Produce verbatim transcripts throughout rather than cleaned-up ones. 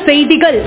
செய்திகள்.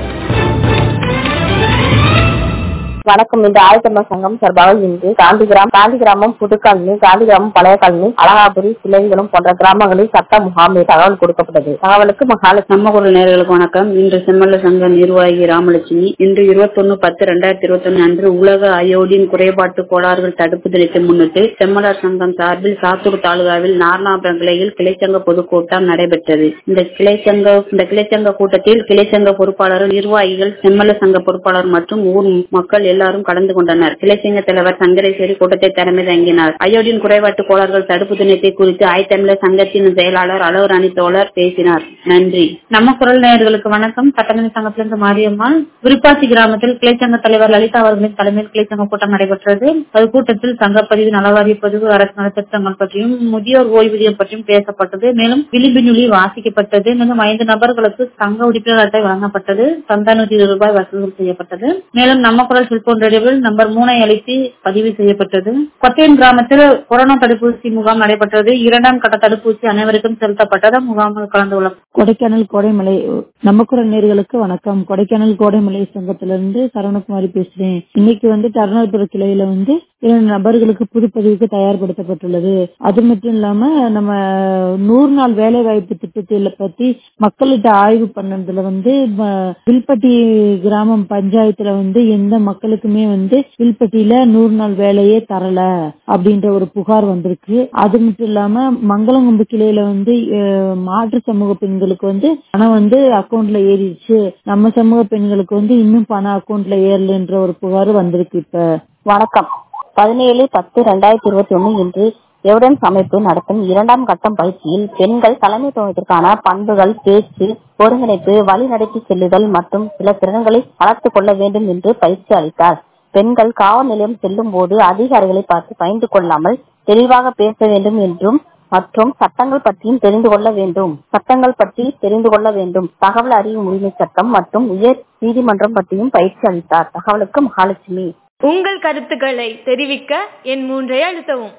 வணக்கம். இந்த ஆயத்தமிழர் சங்கம் சார்பாக இன்று காந்திகிராம் காந்திகிராமம் புதுக்காலனி காந்திகிராமம் பழைய காலனி அழகாபுரி சிலைகளும் போன்ற கிராமங்களில் சட்ட முகாமில் தகவல் கொடுக்கப்பட்டது. தகவலுக்கு மகாலட்சுமி. நம்ம குரல் நேயர்களுக்கு வணக்கம். இன்று செம்மல்ல சங்க நிர்வாகி ராமலட்சுமி. இன்று இருபத்தி ஒன்னு பத்து இரண்டாயிரத்தி இருபத்தி ஒன்னு அன்று உலக அயோடின் குறைபாட்டு கோளாறுகள் தடுப்பு தினத்தை முன்னிட்டு செம்மலர் சங்கம் சார்பில் சாத்தூர் தாலுகாவில் நாரணாபுரம் கிளையில் கிளைச்சங்க பொதுக்கூட்டம் நடைபெற்றது. இந்த கிளைச்சங்க இந்த கிளைச்சங்க கூட்டத்தில் கிளைச்சங்க பொறுப்பாளர்கள், நிர்வாகிகள், செம்மல்ல சங்க பொறுப்பாளர் மற்றும் ஊர் மக்கள் எல்லாரும் கலந்து கொண்டனர். கிளைச்சங்க தலைவர் சங்கரேஸ்வரி கூட்டத்தை தலைமை தங்கினார். அயோடின் குறைபாட்டு கோளாறுகள் தடுப்பு தினத்தை குறித்து ஆயத்தமிழர் சங்கத்தின் செயலாளர் அளவுராணி தோழர் பேசினார். நன்றி. நம்ம குரல் நேயர்களுக்கு வணக்கம். சட்டமன்ற சங்கத்திலிருந்து மாரியம்மாள். விருப்பாசி கிராமத்தில் கிளைச்சங்க தலைவர் லலிதா அவர்களின் தலைமையில் கிளைச்சங்க கூட்டம் நடைபெற்றது. அது கூட்டத்தில் சங்கப்பதிவு, நலவாரிய பதிவு, அரசு நலத்திட்டங்கள் பற்றியும் முதியோர் ஓய்வூதியம் பற்றியும் பேசப்பட்டது. மேலும் விளிம்பினுளி வாசிக்கப்பட்டது. மேலும் ஐந்து நபர்களுக்கு சங்க உறுப்பினர் அட்டை வழங்கப்பட்டது. சந்தா நூத்தி இருபது ரூபாய் வசூல் செய்யப்பட்டது. மேலும் நம்ம குரல் செல்போன் ரேடியோவில் நம்பர் மூனை அளித்து பதிவு செய்யப்பட்டது. கொத்தையன் கிராமத்தில் கொரோனா தடுப்பூசி முகாம் நடைபெற்றது. இரண்டாம் கட்ட தடுப்பூசி அனைவருக்கும் செலுத்தப்பட்டது. முகாமில் கலந்து கொள்ள கொடைக்கானல் கோடைமலை நம்ம குரல் நேயர்களுக்கு வணக்கம். கொடைக்கானல் கோடைமலை சங்கத்திலிருந்து சரவணகுமாரி பேசுறேன். இன்னைக்கு வந்து அருணாபுர கிளையில வந்து இரண்டு நபர்களுக்கு புதுப்பதிவுக்கு தயார்படுத்தப்பட்டுள்ளது. அது மட்டும் இல்லாம நம்ம நூறு நாள் வேலை வாய்ப்பு திட்டத்தை பத்தி மக்கள்கிட்ட ஆய்வு பண்ணதுல வந்து வில்பட்டி கிராமம் பஞ்சாயத்துல வந்து எந்த மக்களுக்குமே வந்து வில்பட்டியில நூறு நாள் வேலையே தரல அப்படின்ற ஒரு புகார் வந்திருக்கு. அது மட்டும் இல்லாம மங்களங்கும்பு கிளையில வந்து மாற்று சமூக பெண்களுக்கு வந்து பணம் வந்து அக்கௌண்ட்ல ஏறிடுச்சு, நம்ம சமூக பெண்களுக்கு வந்து இன்னும் பணம் அக்கௌண்ட்ல ஏறலன்ற ஒரு புகார் வந்திருக்கு. இப்ப வணக்கம். பதினேழு பத்து இரண்டாயிரத்தி இருபத்தி ஒன்னு இன்று எவிடன்ஸ் அமைப்பு நடத்தும் இரண்டாம் கட்டம் பயிற்சியில் பெண்கள் தலைமைத்துவத்திற்கான பண்புகள், பேச்சு, ஒருங்கிணைப்பு, வழி நடத்தி செல்லுதல் மற்றும் சில திறன்களை வளர்த்துக் கொள்ள வேண்டும் என்று பயிற்சி அளித்தார். பெண்கள் காவல் நிலையம் செல்லும் போது அதிகாரிகளை பார்த்து பயந்து கொள்ளாமல் தெளிவாக பேச வேண்டும் என்றும் மற்றும் சட்டங்கள் பற்றியும் தெரிந்து கொள்ள வேண்டும் சட்டங்கள் பற்றி தெரிந்து கொள்ள வேண்டும் தகவல் அறியும் உரிமை சட்டம் மற்றும் உயர் நீதிமன்றம் பற்றியும் பயிற்சி அளித்தார். தகவலுக்கு மகாலட்சுமி. உங்கள் கருத்துக்களை தெரிவிக்க என் மூன்றை அழுத்தவும்.